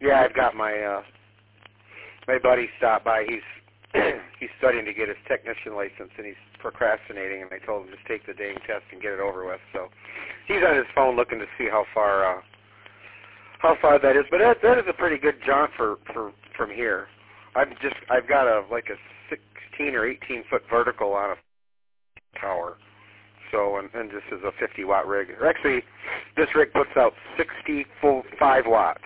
Yeah, I've got my buddy stopped by. He's studying to get his technician license, and he's procrastinating, and I told him just take the dang test and get it over with. So he's on his phone looking to see how far that is. But that is a pretty good jaunt from here. I've got a 16 or 18 foot vertical on a tower. So and this is a 50 watt rig. Or actually, this rig puts out 65 watts.